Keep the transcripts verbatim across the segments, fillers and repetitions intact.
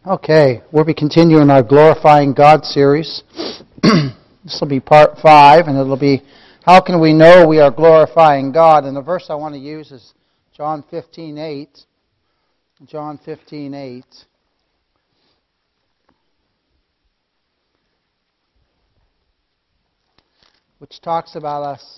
Okay, we'll be continuing our Glorifying God series. This will be part five, and it'll be, how can we know we are glorifying God? And the verse I want to use is John fifteen eight. John fifteen eight. Which talks about us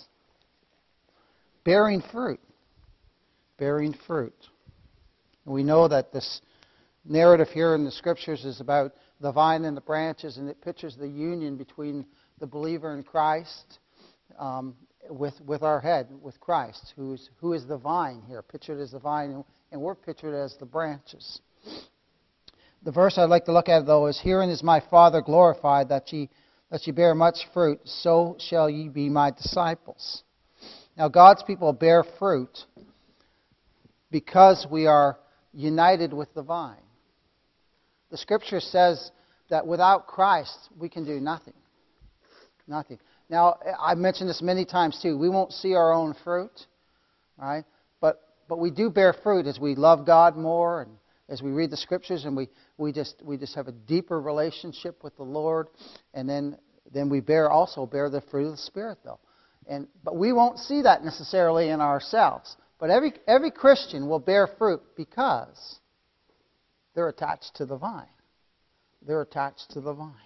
bearing fruit. Bearing fruit. And we know that this narrative here in the Scriptures is about the vine and the branches, and it pictures the union between the believer in Christ um, with with our head, with Christ, who's who is the vine here, pictured as the vine, and we're pictured as the branches. The verse I'd like to look at, though, is, "Herein is my Father glorified, that ye that ye bear much fruit, so shall ye be my disciples." Now, God's people bear fruit because we are united with the vine. The Scripture says that without Christ, we can do nothing. Nothing. Now, I've mentioned this many times too. We won't see our own fruit, right? But but we do bear fruit as we love God more, and as we read the Scriptures, and we, we just we just have a deeper relationship with the Lord, and then then we bear also bear the fruit of the Spirit, though. And but we won't see that necessarily in ourselves. But every every Christian will bear fruit because they're attached to the vine. They're attached to the vine.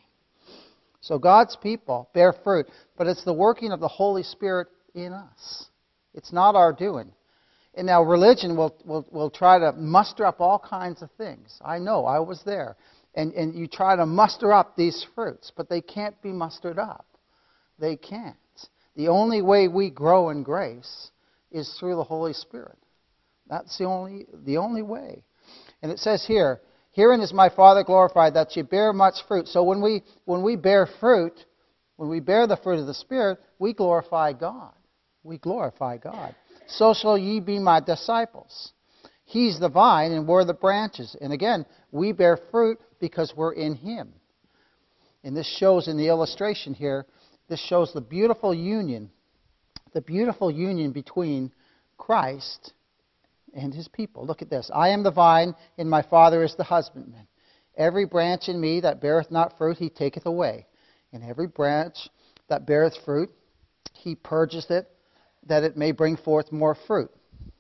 So God's people bear fruit, but it's the working of the Holy Spirit in us. It's not our doing. And now religion will, will, will try to muster up all kinds of things. I know, I was there. And, and you try to muster up these fruits, but they can't be mustered up. They can't. The only way we grow in grace is through the Holy Spirit. That's the only the only way. And it says here, "Herein is my Father glorified, that ye bear much fruit." So when we when we bear fruit, when we bear the fruit of the Spirit, we glorify God. We glorify God. "So shall ye be my disciples." He's the vine and we're the branches. And again, we bear fruit because we're in Him. And this shows in the illustration here, this shows the beautiful union, the beautiful union between Christ and His people. Look at this. "I am the vine, and my Father is the husbandman. Every branch in me that beareth not fruit, He taketh away. And every branch that beareth fruit, He purgeth it, that it may bring forth more fruit."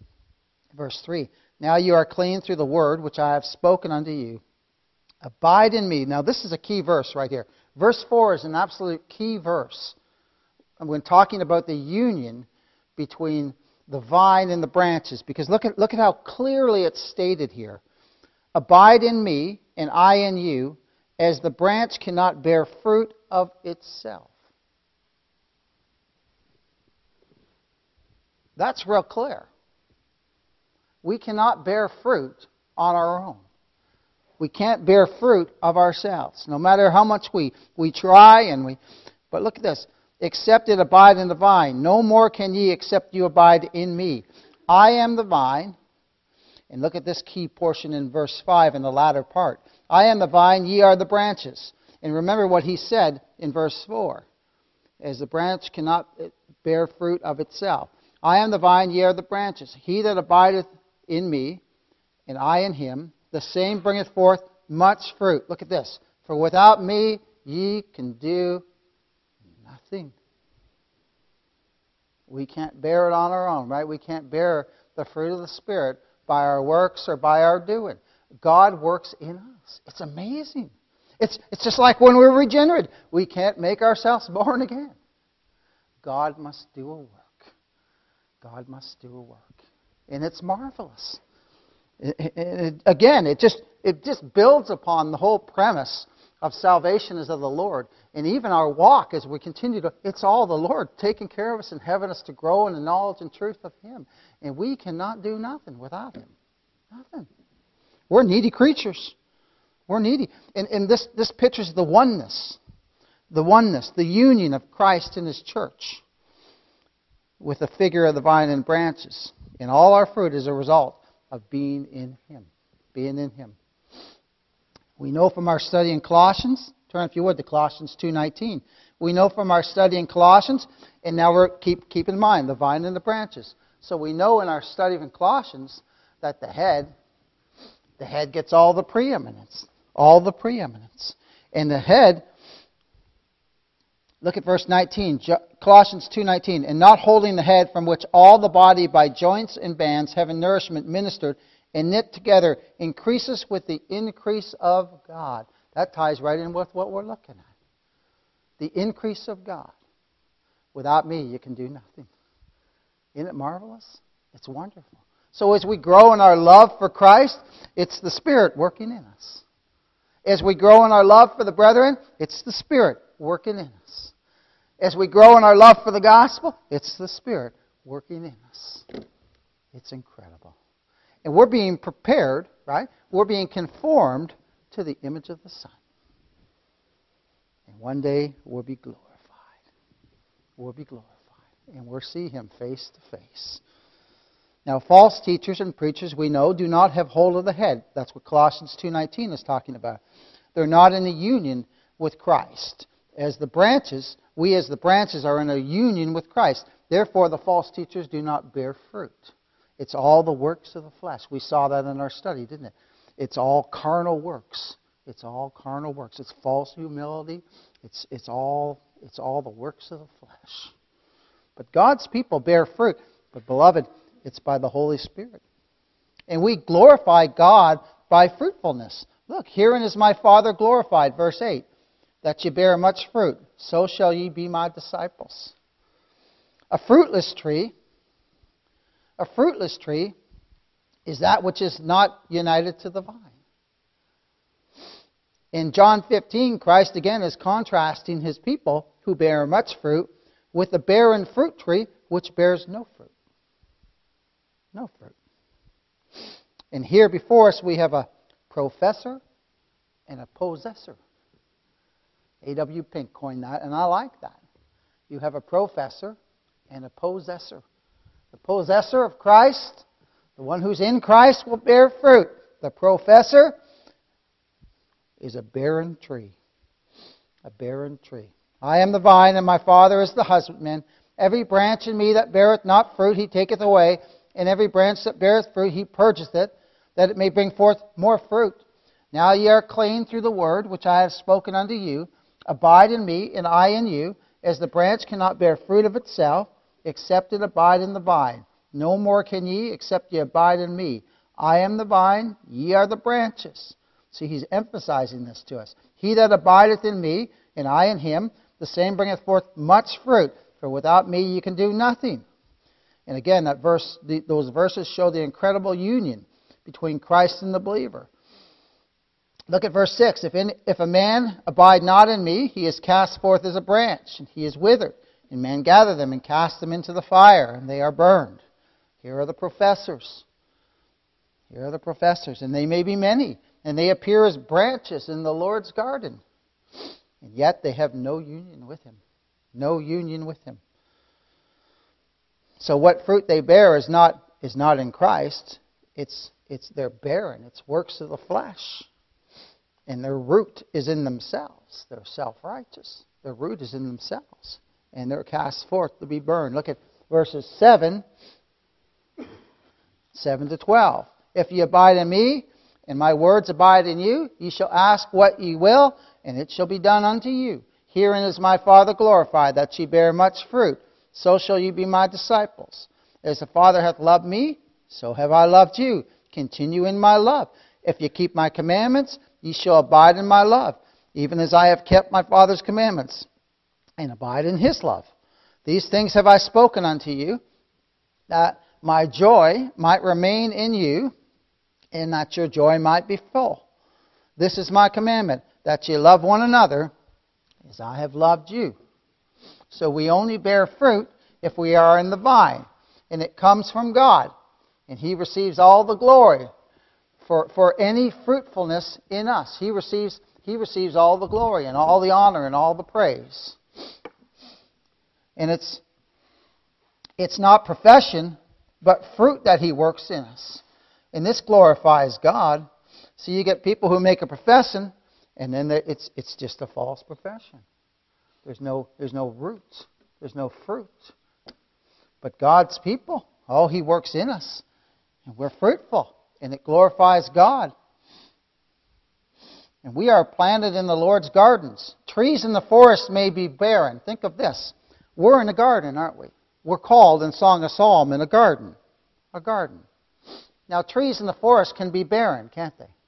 Verse three. "Now you are clean through the word which I have spoken unto you. Abide in me." Now this is a key verse right here. Verse four is an absolute key verse when talking about the union between the vine and the branches. Because look at, look at how clearly it's stated here. "Abide in me, and I in you, as the branch cannot bear fruit of itself." That's real clear. We cannot bear fruit on our own. We can't bear fruit of ourselves, no matter how much we, we try. and we. But look at this. "Except it abide in the vine. No more can ye except you abide in me. I am the vine." And look at this key portion in verse five in the latter part. "I am the vine, ye are the branches." And remember what He said in verse four. "As the branch cannot bear fruit of itself. I am the vine, ye are the branches. He that abideth in me, and I in him, the same bringeth forth much fruit." Look at this. "For without me ye can do nothing." We can't bear it on our own, right? We can't bear the fruit of the Spirit by our works or by our doing. God works in us. It's amazing. It's, it's just like when we're regenerated. We can't make ourselves born again. God must do a work. God must do a work. And it's marvelous. It, it, it, again, it just it just builds upon the whole premise of salvation is of the Lord. And even our walk as we continue to, it's all the Lord taking care of us and having us to grow in the knowledge and truth of Him. And we cannot do nothing without Him. Nothing. We're needy creatures. We're needy. And, and this, this pictures the oneness. The oneness, the union of Christ and His church with the figure of the vine and branches. And all our fruit is a result of being in Him. Being in Him. We know from our study in Colossians, turn if you would to Colossians two nineteen. We know from our study in Colossians, and now we're keep keep in mind the vine and the branches. So we know in our study in Colossians that the head, the head gets all the preeminence. all the preeminence. And the head, look at verse nineteen, Colossians two nineteen. And not holding the head, from which all the body by joints and bands, having nourishment ministered and knit together, increases with the increase of God. That ties right in with what we're looking at. The increase of God. Without me, you can do nothing. Isn't it marvelous? It's wonderful. So as we grow in our love for Christ, it's the Spirit working in us. As we grow in our love for the brethren, it's the Spirit working in us. As we grow in our love for the gospel, it's the Spirit working in us. It's incredible. And we're being prepared, right? We're being conformed to the image of the Son. And one day we'll be glorified. We'll be glorified. And we'll see Him face to face. Now, false teachers and preachers, we know, do not have hold of the head. That's what Colossians two nineteen is talking about. They're not in a union with Christ. As the branches, we as the branches are in a union with Christ. Therefore, the false teachers do not bear fruit. It's all the works of the flesh. We saw that in our study, didn't it? It's all carnal works. It's all carnal works. It's false humility. It's, it's, all, it's all the works of the flesh. But God's people bear fruit. But, beloved, it's by the Holy Spirit. And we glorify God by fruitfulness. Look, herein is my Father glorified, verse eight, that ye bear much fruit, so shall ye be my disciples. A fruitless tree, a fruitless tree is that which is not united to the vine. In John fifteen, Christ again is contrasting His people who bear much fruit with the barren fruit tree which bears no fruit. No fruit. And here before us we have a professor and a possessor. A W Pink coined that, and I like that. You have a professor and a possessor. The possessor of Christ, the one who's in Christ, will bear fruit. The professor is a barren tree. A barren tree. I am the vine, and my Father is the husbandman. Every branch in me that beareth not fruit, He taketh away, and every branch that beareth fruit, He purgeth it, that it may bring forth more fruit. Now ye are clean through the word which I have spoken unto you. Abide in me, and I in you, as the branch cannot bear fruit of itself, except it abide in the vine. No more can ye, except ye abide in me. I am the vine, ye are the branches. See, He's emphasizing this to us. He that abideth in me, and I in him, the same bringeth forth much fruit. For without me ye can do nothing. And again, that verse, the, those verses show the incredible union between Christ and the believer. Look at verse six. If, in, if a man abide not in me, he is cast forth as a branch, and he is withered. And men gather them and cast them into the fire, and they are burned. Here are the professors. Here are the professors, and they may be many, and they appear as branches in the Lord's garden. And yet they have no union with Him. No union with Him. So what fruit they bear is not, is not in Christ. It's, it's they're barren. It's works of the flesh. And their root is in themselves. They're self-righteous. Their root is in themselves. And they're cast forth to be burned. Look at verses seven, seven to twelve. If ye abide in me, and my words abide in you, ye shall ask what ye will, and it shall be done unto you. Herein is my Father glorified, that ye bear much fruit. So shall ye be my disciples. As the Father hath loved me, so have I loved you. Continue in my love. If ye keep my commandments, ye shall abide in my love, even as I have kept my Father's commandments, and abide in His love. These things have I spoken unto you, that my joy might remain in you, and that your joy might be full. This is my commandment, that ye love one another, as I have loved you. So we only bear fruit if we are in the vine, and it comes from God, and He receives all the glory for, for any fruitfulness in us. He receives, he receives all the glory and all the honor and all the praise. And it's, it's not profession, but fruit that He works in us. And this glorifies God. So you get people who make a profession, and then it's, it's just a false profession. There's no, there's no roots. There's no fruit. But God's people, oh, He works in us. And we're fruitful. And it glorifies God. And we are planted in the Lord's gardens. Trees in the forest may be barren. Think of this. We're in a garden, aren't we? We're called in Song of Psalm in a garden. A garden. Now, trees in the forest can be barren, can't they?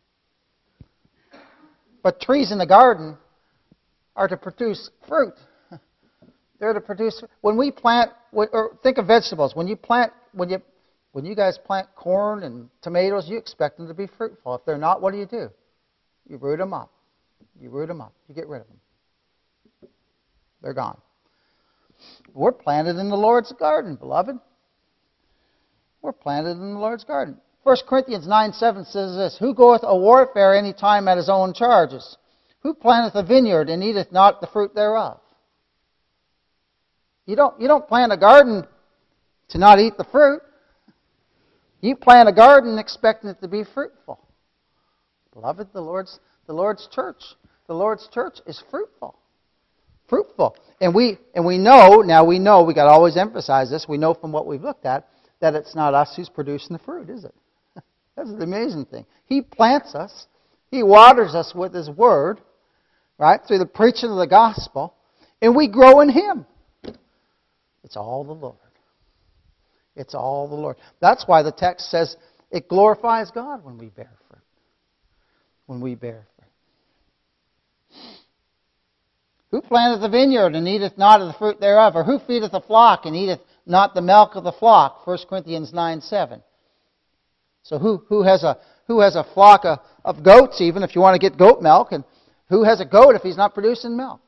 But trees in the garden are to produce fruit. They're to produce. When we plant, or think of vegetables. When you plant, when you, when you guys plant corn and tomatoes, you expect them to be fruitful. If they're not, what do you do? You root them up. You root them up. You get rid of them. They're gone. We're planted in the Lord's garden, beloved. We're planted in the Lord's garden. First Corinthians nine seven says this, Who goeth a warfare any time at his own charges? Who planteth a vineyard and eateth not the fruit thereof? You don't, you don't plant a garden to not eat the fruit. You plant a garden expecting it to be fruitful. Beloved, the Lord's, the Lord's church, the Lord's church is fruitful. Fruitful. And we, and we know, now we know, we got to always emphasize this, we know from what we've looked at, that it's not us who's producing the fruit, is it? That's the amazing thing. He plants us. He waters us with His Word, right, through the preaching of the gospel, and we grow in Him. It's all the Lord. It's all the Lord. That's why the text says it glorifies God when we bear fruit. When we bear fruit. Who planteth the vineyard and eateth not of the fruit thereof? Or who feedeth the flock and eateth not the milk of the flock? First Corinthians nine seven. So who, who has a who has a flock of, of goats, even if you want to get goat milk, and who has a goat if he's not producing milk?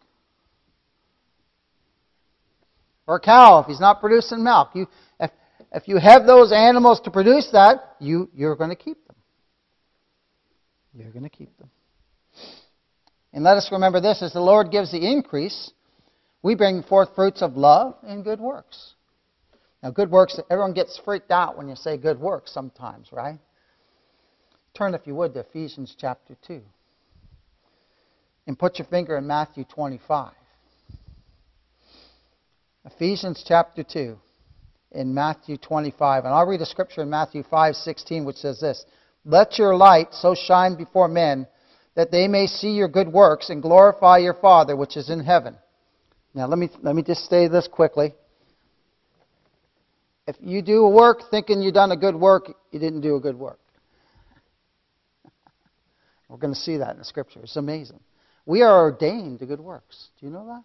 Or a cow if he's not producing milk. You, if, if you have those animals to produce that, you, you're going to keep them. You're going to keep them. And let us remember this, as the Lord gives the increase, we bring forth fruits of love and good works. Now, good works, everyone gets freaked out when you say good works sometimes, right? Turn, if you would, to Ephesians chapter two. And put your finger in Matthew twenty-five. Ephesians chapter two, in Matthew twenty-five. And I'll read a scripture in Matthew five sixteen, which says this, Let your light so shine before men, that they may see your good works and glorify your Father which is in heaven. Now, let me, let me just say this quickly. If you do a work thinking you've done a good work, you didn't do a good work. We're going to see that in the Scripture. It's amazing. We are ordained to good works. Do you know that?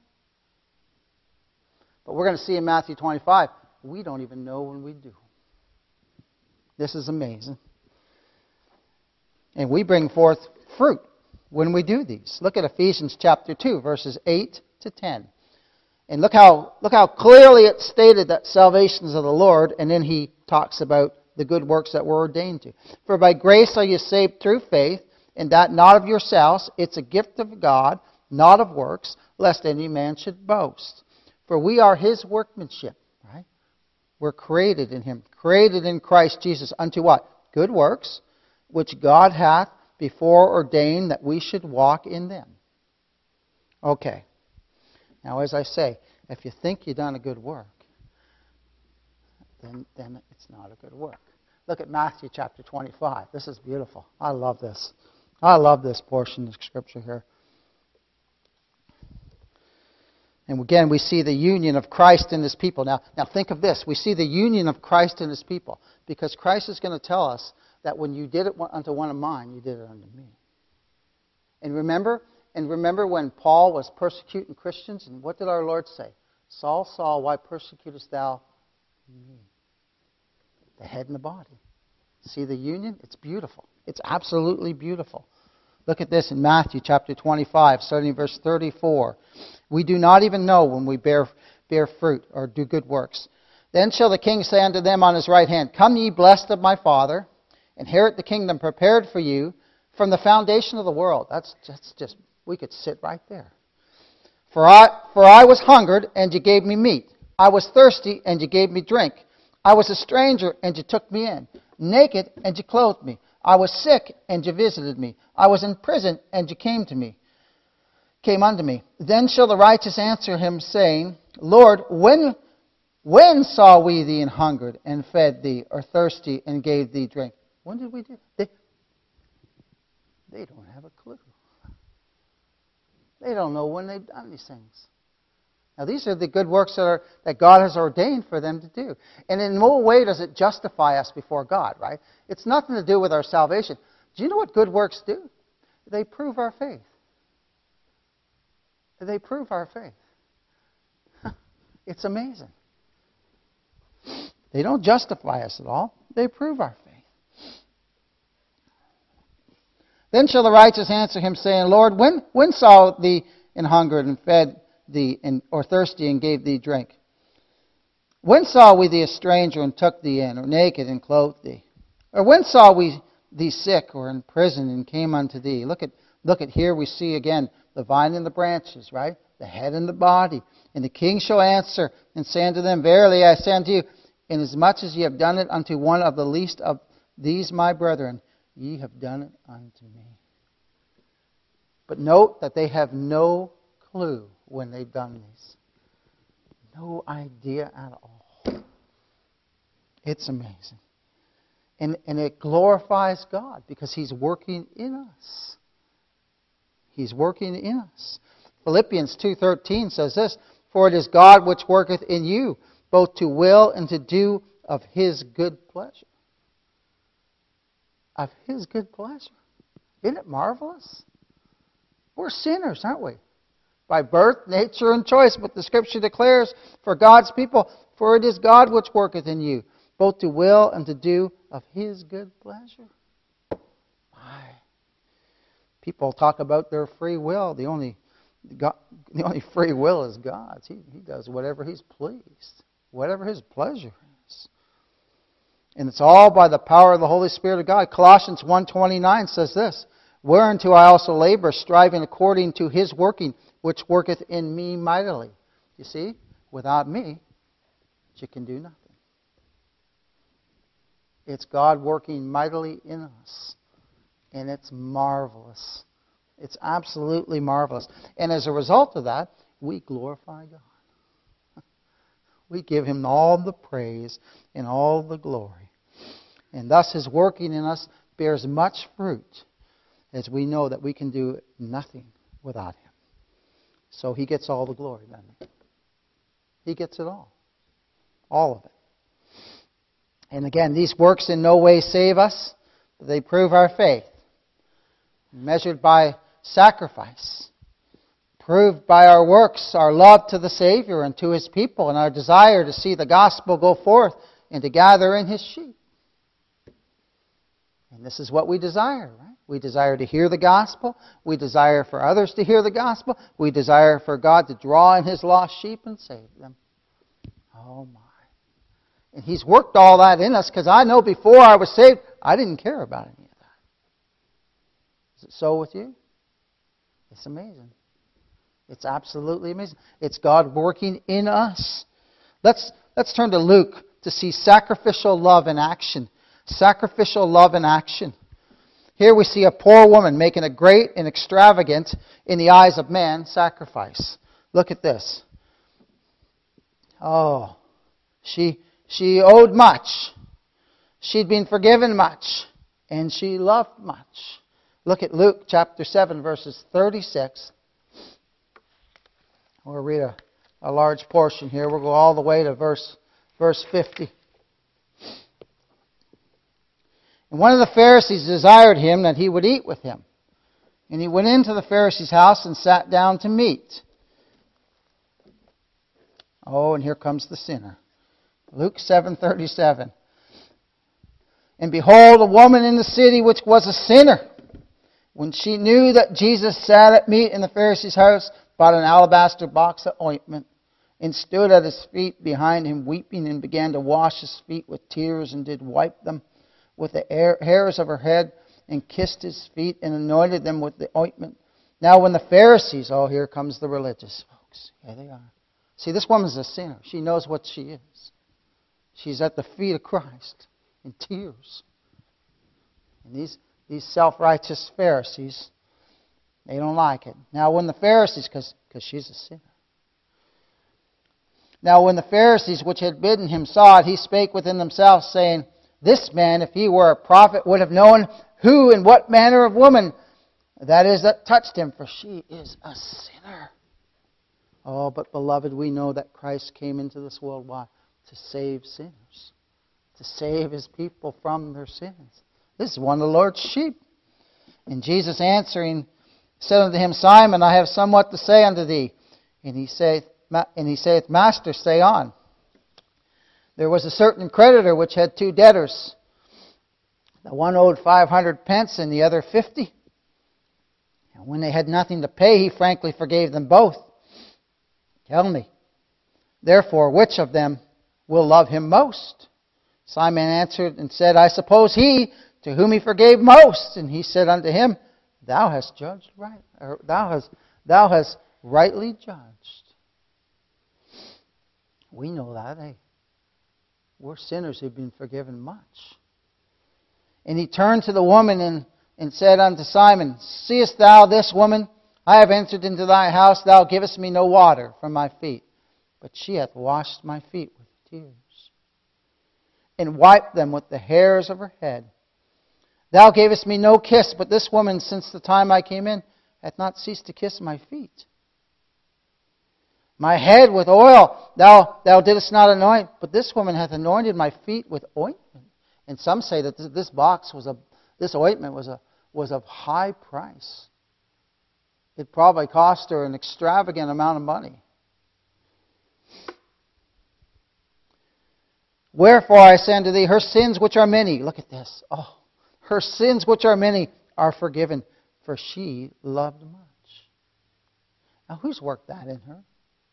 But we're going to see in Matthew twenty-five, we don't even know when we do. This is amazing. And we bring forth fruit when we do these. Look at Ephesians chapter two, verses eight to ten. And look how, look how clearly it's stated that salvation is of the Lord, and then he talks about the good works that we're ordained to. For by grace are you saved through faith, and that not of yourselves, it's a gift of God, not of works, lest any man should boast. For we are His workmanship, right? We're created in Him, created in Christ Jesus unto what? Good works, which God hath before ordained that we should walk in them. Okay. Now, as I say, if you think you've done a good work, then, then it's not a good work. Look at Matthew chapter twenty-five. This is beautiful. I love this. I love this portion of Scripture here. And again, we see the union of Christ and His people. Now, now think of this. We see the union of Christ and His people. Because Christ is going to tell us that when you did it unto one of mine, you did it unto me. And remember, and remember when Paul was persecuting Christians, and what did our Lord say? Saul, Saul, why persecutest thou me? The head and the body. See the union? It's beautiful. It's absolutely beautiful. Look at this in Matthew chapter twenty-five, starting in verse thirty-four. We do not even know when we bear, bear fruit or do good works. Then shall the king say unto them on his right hand, Come ye blessed of my Father, inherit the kingdom prepared for you from the foundation of the world. That's just, just we could sit right there. For I, for I was hungered, and you gave me meat. I was thirsty, and you gave me drink. I was a stranger, and you took me in. Naked, and you clothed me. I was sick, and you visited me. I was in prison, and you came to me. Came unto me. Then shall the righteous answer him, saying, Lord, when, when saw we thee an hungered, and fed thee, or thirsty, and gave thee drink? When did we do? They, they don't have a clue. They don't know when they've done these things. Now, these are the good works that, are, that God has ordained for them to do. And in no way does it justify us before God, right? It's nothing to do with our salvation. Do you know what good works do? They prove our faith. They prove our faith. It's amazing. They don't justify us at all. They prove our faith. Then shall the righteous answer him, saying, Lord, when, when saw thee in hunger and fed thee, and, or thirsty and gave thee drink? When saw we thee a stranger and took thee in, or naked and clothed thee? Or when saw we thee sick or in prison and came unto thee? Look at, look at here we see again the vine and the branches, right? The head and the body. And the king shall answer and say unto them, Verily I say unto you, inasmuch as ye have done it unto one of the least of these my brethren, ye have done it unto me. But note that they have no clue when they've done these. No idea at all. It's amazing. And, and it glorifies God because He's working in us. He's working in us. Philippians two thirteen says this, For it is God which worketh in you, both to will and to do of His good pleasure. Of His good pleasure. Isn't it marvelous? We're sinners, aren't we? By birth, nature, and choice. But the Scripture declares for God's people, For it is God which worketh in you, both to will and to do of His good pleasure. My. People talk about their free will. The only, God, the only free will is God's. He, he does whatever He's pleased. Whatever His pleasure is. And it's all by the power of the Holy Spirit of God. Colossians one twenty-nine says this, Whereunto I also labor, striving according to His working, which worketh in me mightily. You see, without me, you can do nothing. It's God working mightily in us. And it's marvelous. It's absolutely marvelous. And as a result of that, we glorify God. We give Him all the praise and all the glory. And thus His working in us bears much fruit, as we know that we can do nothing without Him. So He gets all the glory, doesn't He? He gets it all. All of it. And again, these works in no way save us, but they prove our faith. Measured by sacrifice. Proved by our works, our love to the Savior and to His people, and our desire to see the gospel go forth and to gather in His sheep. And this is what we desire, right? We desire to hear the gospel. We desire for others to hear the gospel. We desire for God to draw in His lost sheep and save them. Oh my. And He's worked all that in us, because I know before I was saved, I didn't care about any of that. Is it so with you? It's amazing. It's absolutely amazing. It's God working in us. Let's, let's turn to Luke to see sacrificial love in action. Sacrificial love in action. Here we see a poor woman making a great and extravagant, in the eyes of man, sacrifice. Look at this. Oh, she, she owed much. She'd been forgiven much. And she loved much. Look at Luke chapter seven, verses thirty-six. We'll read a, a large portion here. We'll go all the way to verse, verse fifty. And one of the Pharisees desired him that he would eat with him. And he went into the Pharisee's house and sat down to meat. Oh, and here comes the sinner. Luke seven thirty-seven. And behold, a woman in the city which was a sinner, when she knew that Jesus sat at meat in the Pharisee's house, bought an alabaster box of ointment, and stood at His feet behind Him, weeping, and began to wash His feet with tears, and did wipe them with the hairs of her head, and kissed His feet, and anointed them with the ointment. Now when the Pharisees, oh, here comes the religious folks. Here they are. See, this woman's a sinner. She knows what she is. She's at the feet of Christ in tears. And these, these self-righteous Pharisees, they don't like it. Now when the Pharisees, because she's a sinner. Now when the Pharisees which had bidden Him saw it, he spake within themselves, saying, This man, if he were a prophet, would have known who and what manner of woman That is, that touched him, for she is a sinner. Oh, but beloved, we know that Christ came into this world. Why? To save sinners. To save His people from their sins. This is one of the Lord's sheep. And Jesus answering said unto him, Simon, I have somewhat to say unto thee. And he saith, and he saith, Master, say on. There was a certain creditor which had two debtors. The one owed five hundred pence and the other fifty. And when they had nothing to pay, he frankly forgave them both. Tell me, therefore, which of them will love him most? Simon answered and said, I suppose he to whom he forgave most. And he said unto him, Thou hast judged right, or thou hast thou hast rightly judged. We know that, eh? We're sinners who've been forgiven much. And he turned to the woman and, and said unto Simon, Seest thou this woman? I have entered into thy house, thou givest me no water from my feet, but she hath washed my feet with tears, and wiped them with the hairs of her head. Thou gavest me no kiss, but this woman, since the time I came in, hath not ceased to kiss my feet. My head with oil thou, thou didst not anoint, but this woman hath anointed my feet with ointment. And some say that this, this box was a, this ointment was a was of high price. It probably cost her an extravagant amount of money. Wherefore I say unto thee, her sins which are many, look at this, oh, her sins which are many are forgiven, for she loved much. Now who's worked that in her?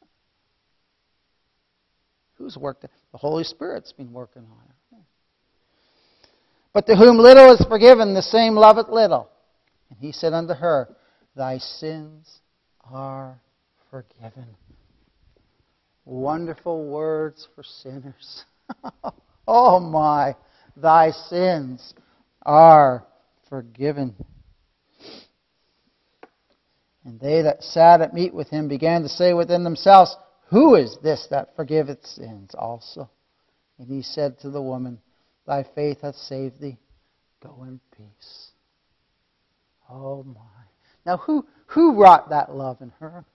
Who's worked it? The Holy Spirit's been working on her. But to whom little is forgiven, the same loveth little. And he said unto her, Thy sins are forgiven. Wonderful words for sinners. Oh my, thy sins are forgiven. And they that sat at meat with him began to say within themselves, Who is this that forgiveth sins also? And he said to the woman, Thy faith hath saved thee. Go in peace. Oh my. Now who, who wrought that love in her?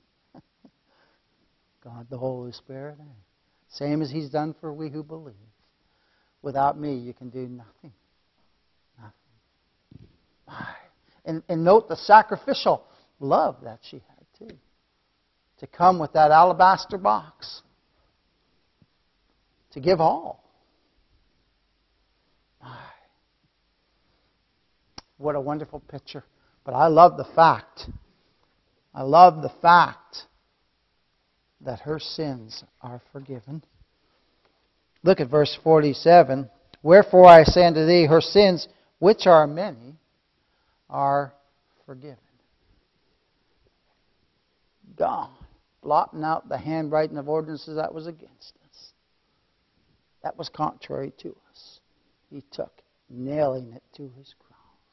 God the Holy Spirit. Same as He's done for we who believe. Without me you can do nothing. Nothing. My. And, and note the sacrificial love that she had too. To come with that alabaster box. To give all. My. What a wonderful picture. But I love the fact, I love the fact that her sins are forgiven. Look at verse forty-seven. Wherefore I say unto thee, her sins, which are many, are forgiven. God, blotting out the handwriting of ordinances that was against us. That was contrary to us. He took, nailing it to His cross.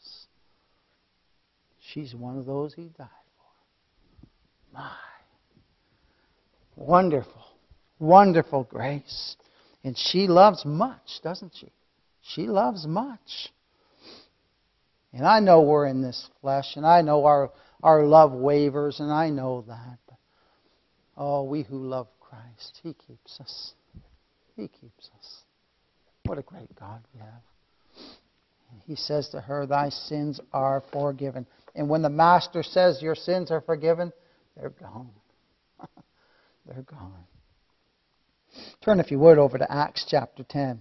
She's one of those He died for. My. Wonderful, wonderful grace. And she loves much, doesn't she? She loves much. And I know we're in this flesh, and I know our, our love wavers, and I know that. But, oh, we who love Christ, He keeps us. He keeps us. What a great God we have. And He says to her, Thy sins are forgiven. And when the Master says your sins are forgiven, they're gone. They're gone. Turn, if you would, over to Acts chapter ten.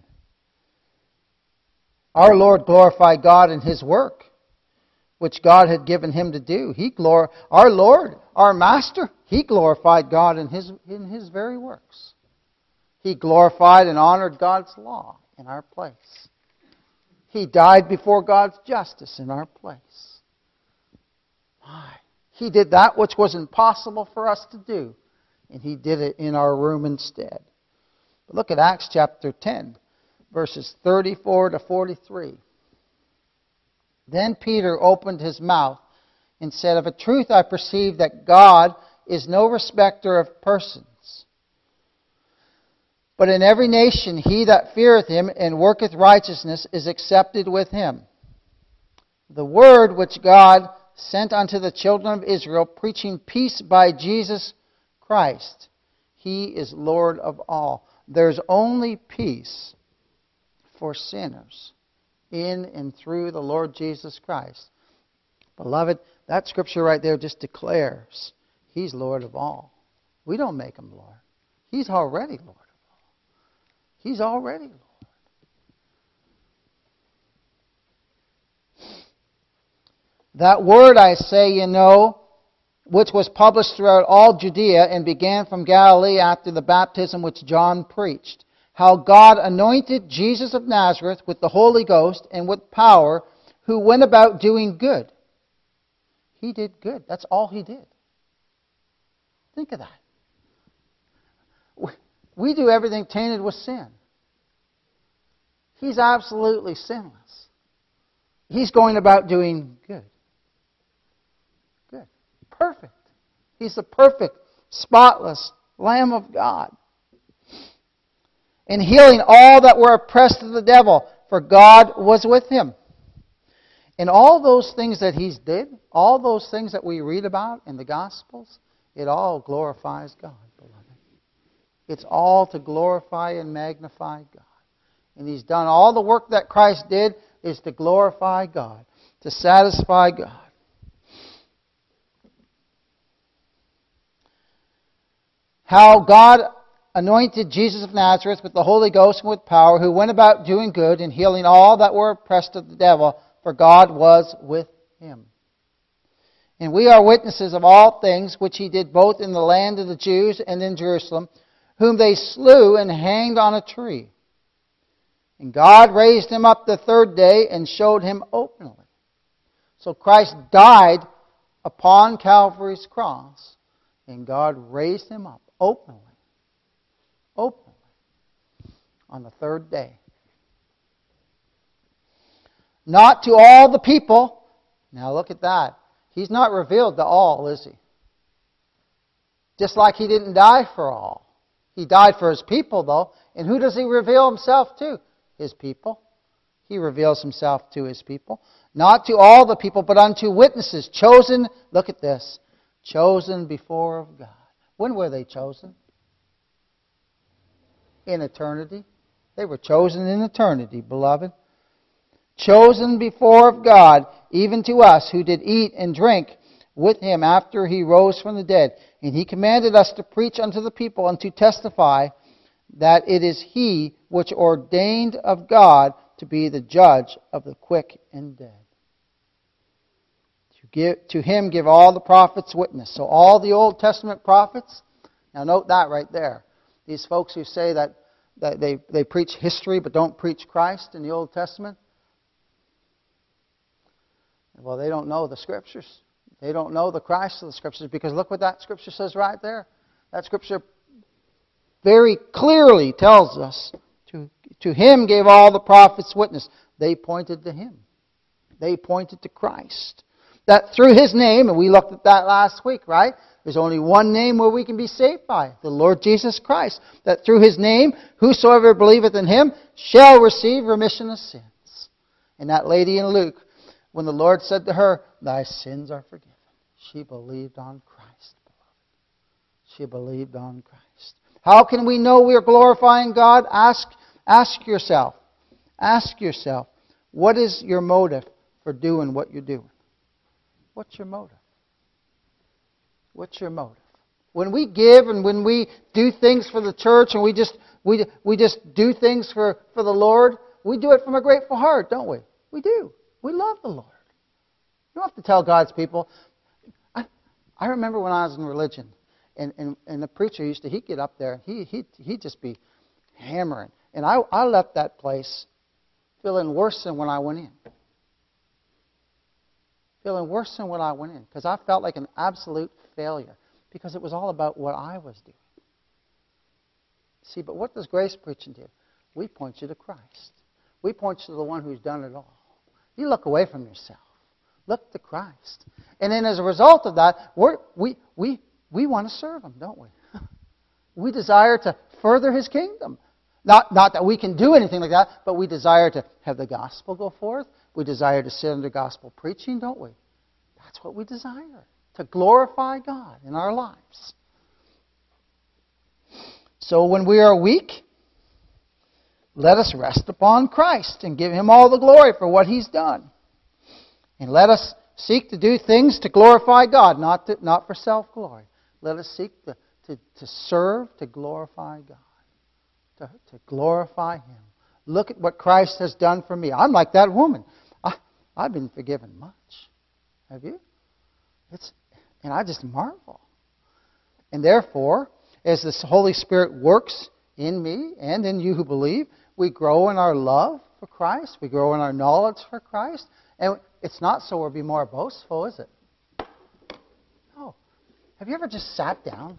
Our Lord glorified God in His work, which God had given Him to do. He glor- Our Lord, our Master, He glorified God in His, in His very works. He glorified and honored God's law in our place. He died before God's justice in our place. He did that which was impossible for us to do, and He did it in our room instead. But look at Acts chapter ten, verses thirty-four to forty-three. Then Peter opened his mouth and said, Of a truth I perceive that God is no respecter of persons. But in every nation he that feareth Him and worketh righteousness is accepted with Him. The word which God sent unto the children of Israel, preaching peace by Jesus Christ. He is Lord of all. There's only peace for sinners in and through the Lord Jesus Christ. Beloved, that scripture right there just declares He's Lord of all. We don't make Him Lord. He's already Lord of all. He's already Lord. That word, I say, you know, which was published throughout all Judea and began from Galilee after the baptism which John preached, how God anointed Jesus of Nazareth with the Holy Ghost and with power, who went about doing good. He did good. That's all He did. Think of that. We do everything tainted with sin. He's absolutely sinless. He's going about doing good. Good. Perfect. He's the perfect, spotless Lamb of God. And healing all that were oppressed of the devil, for God was with Him. And all those things that He did, all those things that we read about in the Gospels, it all glorifies God, beloved. It's all to glorify and magnify God. And He's done all the work that Christ did is to glorify God, to satisfy God. How God anointed Jesus of Nazareth with the Holy Ghost and with power, who went about doing good and healing all that were oppressed of the devil, for God was with Him. And we are witnesses of all things which He did both in the land of the Jews and in Jerusalem, whom they slew and hanged on a tree. And God raised Him up the third day and showed Him openly. So Christ died upon Calvary's cross, and God raised Him up openly. Openly. On the third day. Not to all the people. Now look at that. He's not revealed to all, is He? Just like He didn't die for all. He died for His people, though. And who does He reveal Himself to? His people. He reveals Himself to His people. Not to all the people, but unto witnesses chosen, look at this, chosen before of God. When were they chosen? In eternity. They were chosen in eternity, beloved. Chosen before of God, even to us who did eat and drink with Him after He rose from the dead. And He commanded us to preach unto the people and to testify that it is He which ordained of God to be the judge of the quick and dead. To, give, to Him give all the prophets witness. So all the Old Testament prophets, now note that right there. These folks who say that, that they, they preach history but don't preach Christ in the Old Testament, well, they don't know the Scriptures. They don't know the Christ of the Scriptures, because look what that Scripture says right there. That Scripture very clearly tells us, to, to Him gave all the prophets witness. They pointed to Him. They pointed to Christ. That through His name, and we looked at that last week, right? There's only one name where we can be saved by, the Lord Jesus Christ. That through His name, whosoever believeth in Him shall receive remission of sins. And that lady in Luke, when the Lord said to her, thy sins are forgiven, she believed on Christ, beloved. She believed on Christ. How can we know we are glorifying God? Ask, ask yourself. Ask yourself, what is your motive for doing what you're doing? What's your motive? What's your motive? When we give and when we do things for the church and we just we we just do things for, for the Lord, we do it from a grateful heart, don't we? We do. We love the Lord. You don't have to tell God's people. I, I remember when I was in religion, and, and, and the preacher used to, he'd get up there, and he, he'd, he'd just be hammering. And I, I left that place feeling worse than when I went in. Feeling worse than when I went in. Because I felt like an absolute failure. Because it was all about what I was doing. See, but what does grace preaching do? We point you to Christ. We point you to the one who's done it all. You look away from yourself. Look to Christ. And then as a result of that, we're, we, we, we want to serve Him, don't we? We desire to further His kingdom. Not, not that we can do anything like that, but we desire to have the gospel go forth. We desire to sit under gospel preaching, don't we? That's what we desire, to glorify God in our lives. So when we are weak, let us rest upon Christ and give Him all the glory for what He's done. And let us seek to do things to glorify God, not, to, not for self-glory. Let us seek to, to, to serve, to glorify God, to, to glorify Him. Look at what Christ has done for me. I'm like that woman. I, I've been forgiven much. Have you? It's, and I just marvel. And therefore, as the Holy Spirit works in me and in you who believe, we grow in our love for Christ. We grow in our knowledge for Christ. And it's not so we'll be more boastful, is it? No. Have you ever just sat down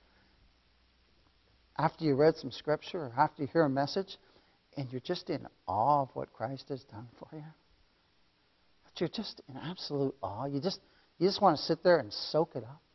after you read some Scripture or after you hear a message and you're just in awe of what Christ has done for you? That you're just in absolute awe. You just, you just want to sit there and soak it up.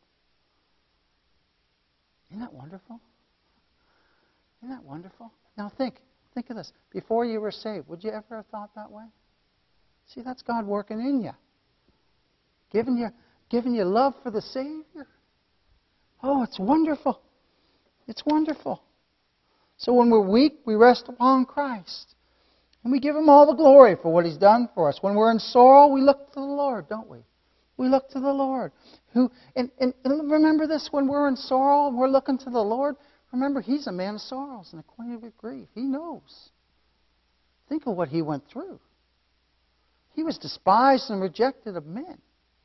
Isn't that wonderful? Isn't that wonderful? Now think, think of this. Before you were saved, would you ever have thought that way? See, that's God working in you. Giving you, giving you love for the Savior. Oh, it's wonderful. It's wonderful. So when we're weak, we rest upon Christ. And we give Him all the glory for what He's done for us. When we're in sorrow, we look to the Lord, don't we? We look to the Lord. Who and, and, and remember this, when we're in sorrow and we're looking to the Lord, remember He's a man of sorrows and acquainted with grief. He knows. Think of what He went through. He was despised and rejected of men.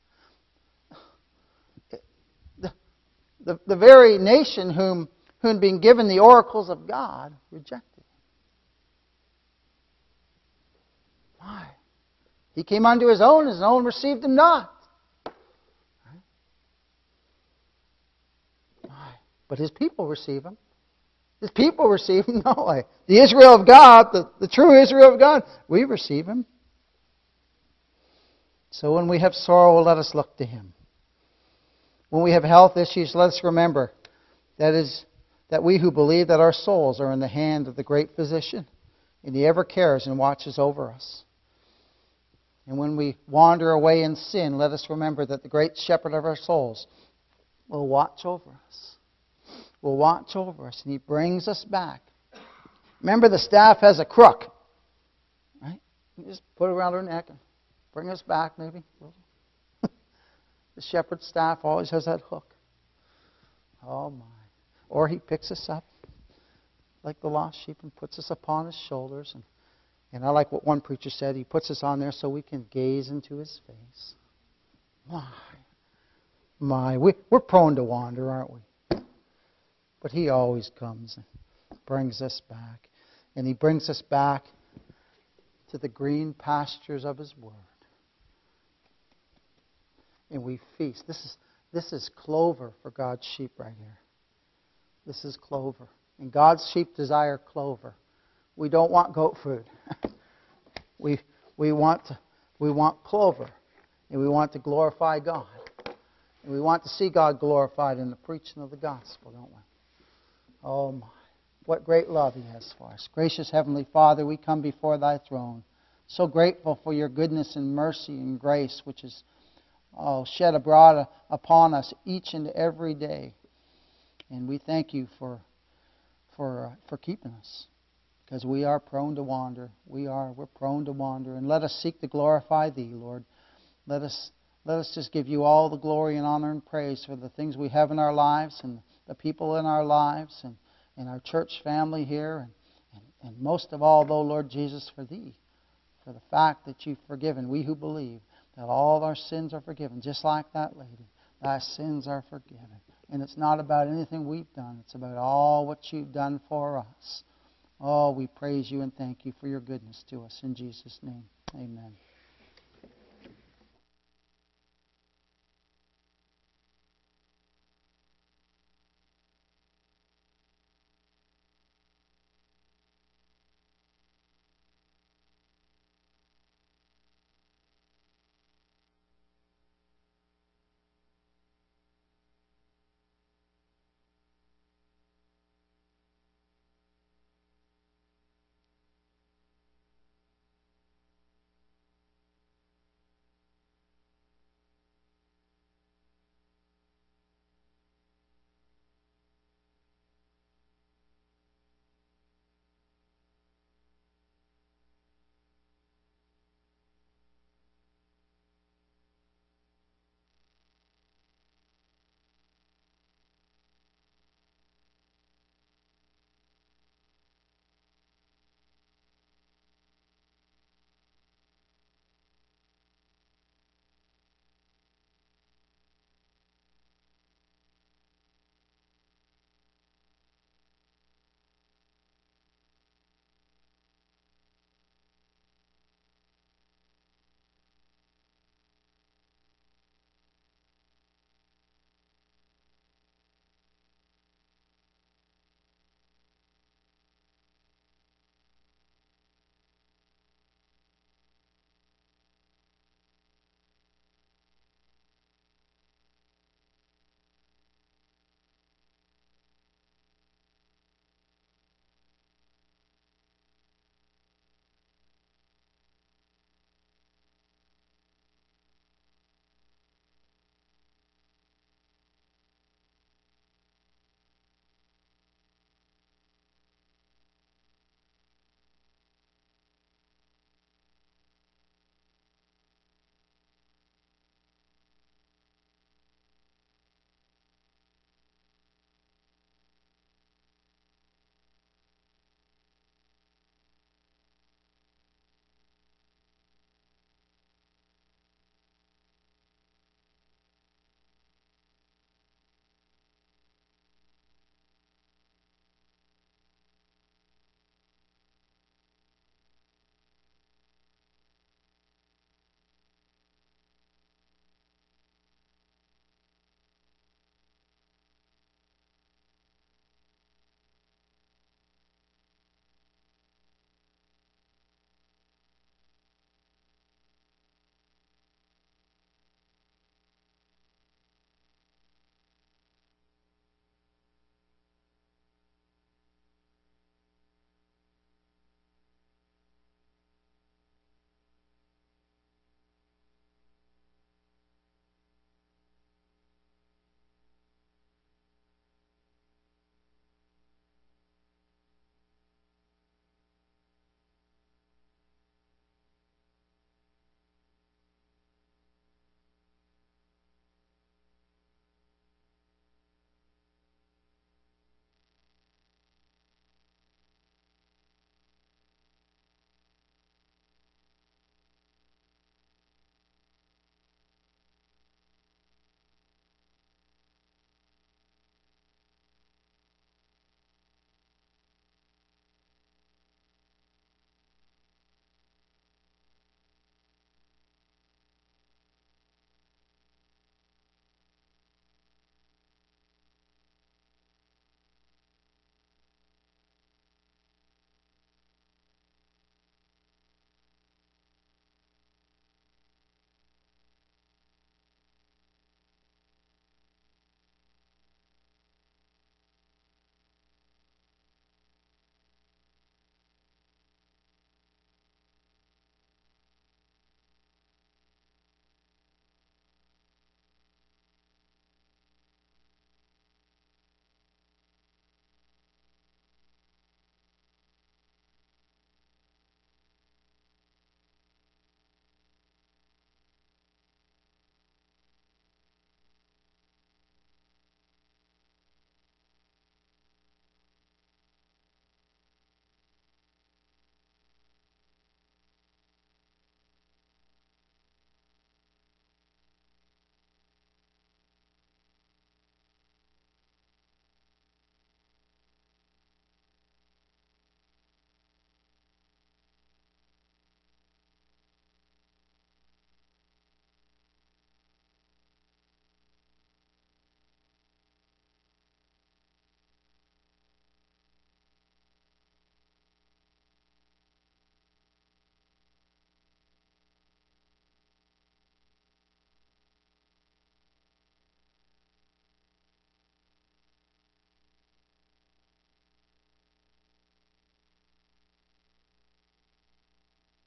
The, the, the very nation whom, who had been given the oracles of God rejected Him. Why? He came unto His own, His own received Him not. Why? But His people receive Him. His people receive Him. No way. The Israel of God, the, the true Israel of God, we receive Him. So when we have sorrow, let us look to Him. When we have health issues, let us remember that is that we who believe that our souls are in the hand of the great Physician, and He ever cares and watches over us. And when we wander away in sin, let us remember that the great Shepherd of our souls will watch over us. Will watch over us, and He brings us back. Remember, the staff has a crook, right? You just put it around her neck and bring us back, maybe. The shepherd's staff always has that hook. Oh, my. Or He picks us up like the lost sheep and puts us upon His shoulders. And, and I like what one preacher said. He puts us on there so we can gaze into His face. My. My. We, we're prone to wander, aren't we? But He always comes and brings us back. And He brings us back to the green pastures of His Word. And we feast. This is, this is clover for God's sheep right here. This is clover. And God's sheep desire clover. We don't want goat food. we, we, want to, we want clover. And we want to glorify God. And we want to see God glorified in the preaching of the gospel, don't we? Oh my. What great love He has for us. Gracious Heavenly Father, we come before Thy throne. So grateful for Your goodness and mercy and grace, which is oh, shed abroad upon us each and every day. And we thank You for, for, uh, for keeping us. Because we are prone to wander. We are. We're prone to wander. And let us seek to glorify Thee, Lord. Let us, let us just give You all the glory and honor and praise for the things we have in our lives and the people in our lives and, and our church family here. And, and, and most of all, though, Lord Jesus, for Thee. For the fact that You've forgiven, we who believe, that all our sins are forgiven, just like that lady. Thy sins are forgiven. And it's not about anything we've done. It's about all what You've done for us. Oh, we praise You and thank You for Your goodness to us. In Jesus' name, amen.